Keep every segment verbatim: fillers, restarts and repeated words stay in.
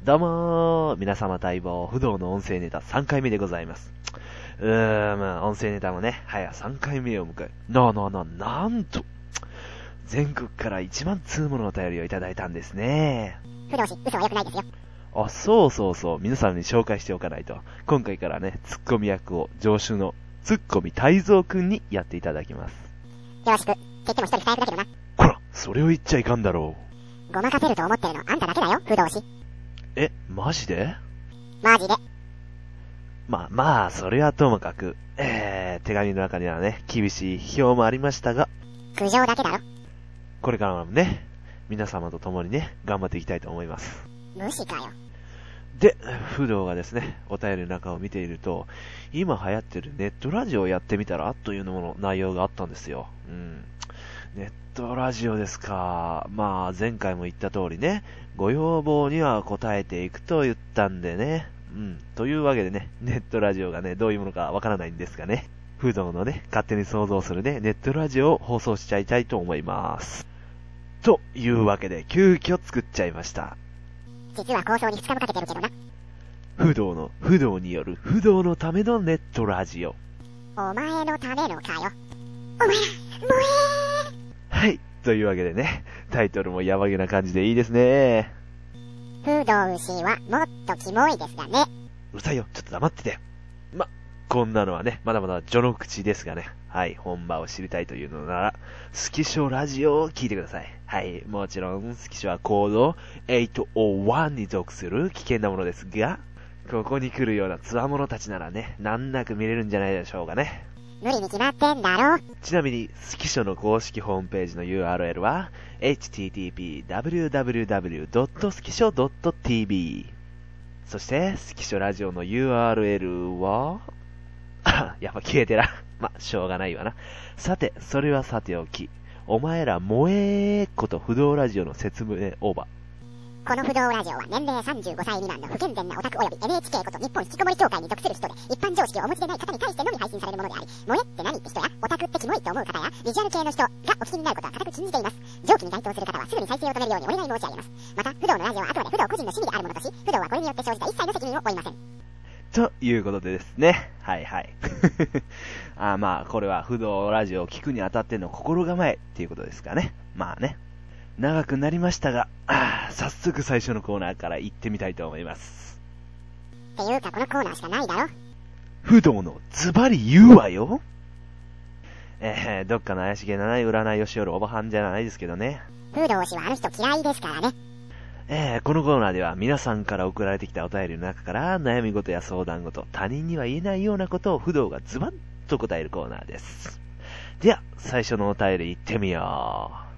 どうもー、皆様待望、不動の音声ネタさんかいめでございます。うーん、まあ、音声ネタもね、はやさんかいめを迎え、なあなあなあ、なんと、全国からいちまんつうものお便りをいただいたんですね。 不動氏、嘘は良くないですよ。 あ、そうそうそう、皆さんに紹介しておかないと。今回からね、ツッコミ役を上州のツッコミ泰造くんにやっていただきます。 よろしく。って言っても一人二役だけどな。 こら、それを言っちゃいかんだろう。ごまかせると思ってるのあんただけだよ、不動氏。 え、マジで？ マジで。 まあまあ、それはともかく、えー、手紙の中にはね、厳しい批評もありましたが、 苦情だけだろ。 これからもね、皆様と共にね、頑張っていきたいと思います。 無視かよ。 で、不動がですね、お便りの中を見ていると、今流行ってるネットラジオをやってみたらというのも内容があったんですよ。うん。ネットラジオですか。まあ、前回も言った通りね、ご要望には応えていくと言ったんでね。うん。というわけでね、ネットラジオがね、どういうものかわからないんですがね、不動のね、勝手に想像するね、ネットラジオを放送しちゃいたいと思います。というわけで、急遽作っちゃいました。 実は構想にふつかもかけてるけどな。 不動の、不動による不動のためのネットラジオ。 お前のためのかよ。お前ら、もえーはい。というわけでね、タイトルもやばげな感じでいいですね。 不動氏はもっとキモいですがね。 うるさいよ、ちょっと黙ってて。ま、こんなのはね、まだまだ序の口ですがね。はい、本場を知りたいというのなら、スキショラジオを聞いてください。はい、もちろん、スキショはコードはちまるいちに属する危険なものですが、ここに来るような強者たちならね、難なく見れるんじゃないでしょうかね。 無理に決まってんだろ。 ちなみに、スキショの公式ホームページの ユーアールエル は、エイチティーティーピーダブリューダブリューダブリュードットスキショドットティービー そして、スキショラジオの ユーアールエル は、あ、やっぱ消えてら。ま、しょうがないわな。さて、それはさておき、お前ら萌えーこと不動ラジオの説明オーバー。 この不動ラジオは年齢さんじゅうごさい未満の不健全なオタク及び エヌエイチケー こと日本引きこもり協会に属する人で、一般常識をお持ちでない方に対してのみ配信されるものであり、萌えって何って人や、オタクってキモいと思う方や、ビジュアル系の人がお聞きになることは固く禁じています。上記に該当する方はすぐに再生を止めるようにお願い申し上げます。また、不動のラジオはあくまで不動個人の趣味であるものとし、不動はこれによって生じた一切の責任を負いません。 ということでですね。はいはい。あ、まあ、これは不動ラジオを聞くにあたっての心構えっていうことですかね。まあね。長くなりましたが、あ早速最初のコーナーから行ってみたいと思います。 っていうかこのコーナーしかないだろ。 不動のズバリ言うわよ。えー、どっかの怪しげな占いをしよるおばはんじゃないですけどね。 不動氏はあの人嫌いですからね。 えー、このコーナーでは皆さんから送られてきたお便りの中から悩み事や相談事、他人には言えないようなことを不動がズバッと答えるコーナーです。では、最初のお便り行ってみよう。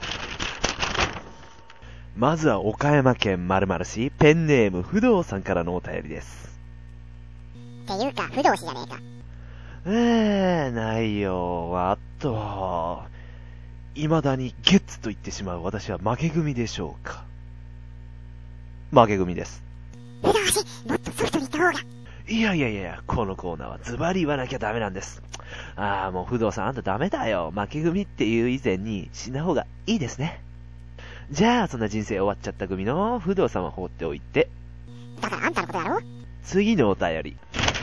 まずは岡山県〇〇市ペンネーム不動さんからのお便りです。 っていうか不動氏じゃねえか。 えー、内容はと、未だにゲッツと言ってしまう私は負け組でしょうか。負け組です。 不動氏、もっとソフトに言った方が。 いやいやいや、このコーナーはズバリ言わなきゃダメなんです。あーもう不動さんあんたダメだよ。負け組っていう以前に死んだ方がいいですね。じゃあそんな人生終わっちゃった組の不動さんは放っておいて。 だからあんたのことだろ。 次のお便り。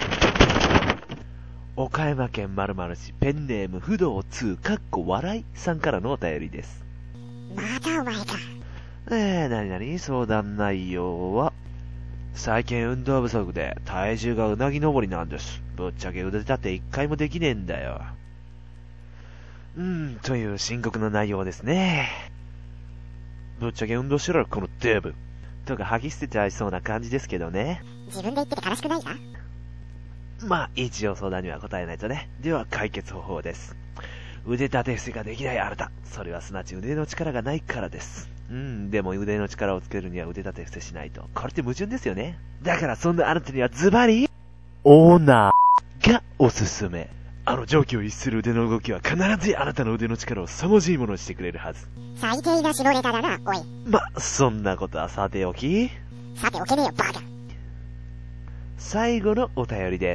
岡山県〇〇市ペンネーム不動にかっこ笑いさんからのお便りです。 またお前か。 えー、なになに相談内容は、最近運動不足で体重がうなぎ登りなんです。ぶっちゃけ腕立て一回もできねえんだよ。うーん、という深刻な内容ですね。ぶっちゃけ運動しろよ、このデブ。とか吐き捨てちゃいそうな感じですけどね。 自分で言ってて悲しくないか？ まあ、一応相談には答えないとね。では、解決方法です。腕立て伏せができないあなた。それはすなわち腕の力がないからです。うん、でも腕の力をつけるには腕立て伏せしないと。これって矛盾ですよね。だからそんなあなたにはズバリ、オーナーがおすすめ。あの上気を逸する腕の動きは必ずあなたの腕の力を凄まじいものにしてくれるはず。 最低な下ネタだな、おい。 ま、そんなことはさておき。 さておけねえよ、バカ。 最後のお便りです。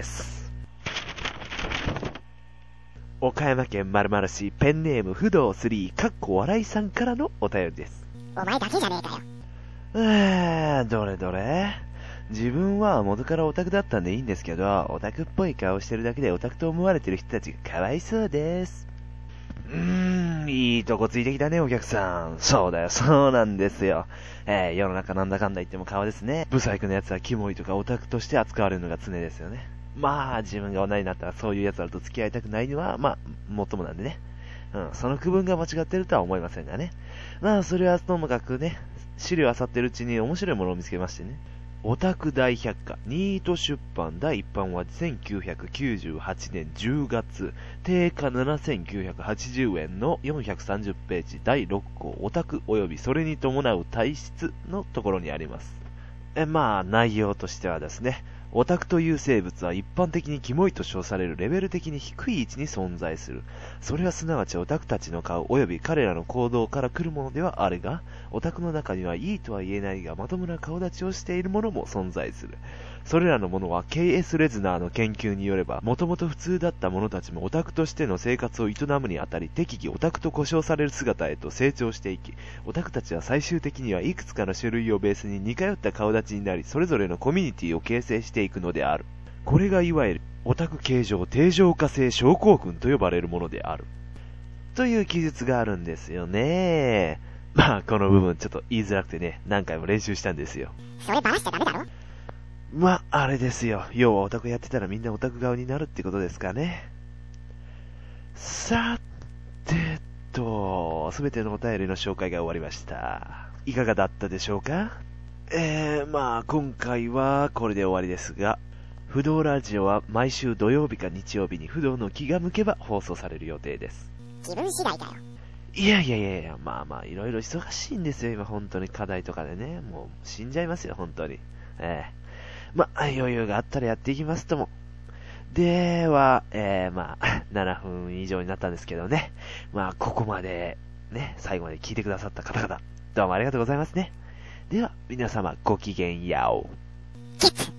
岡山県〇〇市ペンネーム不動さんかっこ笑いさんからのお便りです。 お前だけじゃねえかよ。 えー、どれどれ。自分は元からオタクだったんでいいんですけど、オタクっぽい顔してるだけでオタクと思われてる人たちがかわいそうです。うーん、いいとこついてきたね、お客さん。そうだよ、そうなんですよ。えー、世の中なんだかんだ言っても顔ですね。ブサイクのやつはキモいとかオタクとして扱われるのが常ですよね。まあ、自分が女になったらそういうやつらと付き合いたくないのは、まあ、もっともなんでね。うん、その区分が間違ってるとは思いませんがね。まあ、それはともかくね、資料漁ってるうちに面白いものを見つけましてね。オタク大百科、ニート出版第一版はせんきゅうひゃくきゅうじゅうはちねんじゅうがつ、定価ななせんきゅうひゃくはちじゅうえんのよんひゃくさんじゅっページだいろっこうオタク及びそれに伴う体質のところにあります。え、まあ、内容としてはですね、オタクという生物は一般的にキモいと称されるレベル的に低い位置に存在する。それはすなわちオタクたちの顔及び彼らの行動から来るものではあるが、オタクの中にはいいとは言えないがまともな顔立ちをしているものも存在する。それらのものは ケーエス レズナーの研究によれば、もともと普通だった者たちもオタクとしての生活を営むにあたり、適宜オタクと呼称される姿へと成長していき、オタクたちは最終的にはいくつかの種類をベースに似通った顔立ちになり、それぞれのコミュニティを形成していくのである。これがいわゆるオタク形状定常化性症候群と呼ばれるものである。という記述があるんですよね。まあ、この部分ちょっと言いづらくてね、何回も練習したんですよ。 それバラしちゃダメだろ。 まあ、あれですよ。要はオタクやってたらみんなオタク顔になるってことですかね。さてと、すべてのお便りの紹介が終わりました。いかがだったでしょうか？えー、まあ、今回はこれで終わりですが、不動ラジオは毎週土曜日か日曜日に不動の気が向けば放送される予定です。 自分次第だよ。 いやいやいやいや、まあまあ、いろいろ忙しいんですよ、今本当に課題とかでね。もう死んじゃいますよ、本当に。ええまあ、余裕があったらやっていきますとも。では、えー、まあ、ななふん以上になったんですけどね。まあ、ここまで、ね、最後まで聞いてくださった方々、どうもありがとうございますね。では、皆様、ごきげんよう。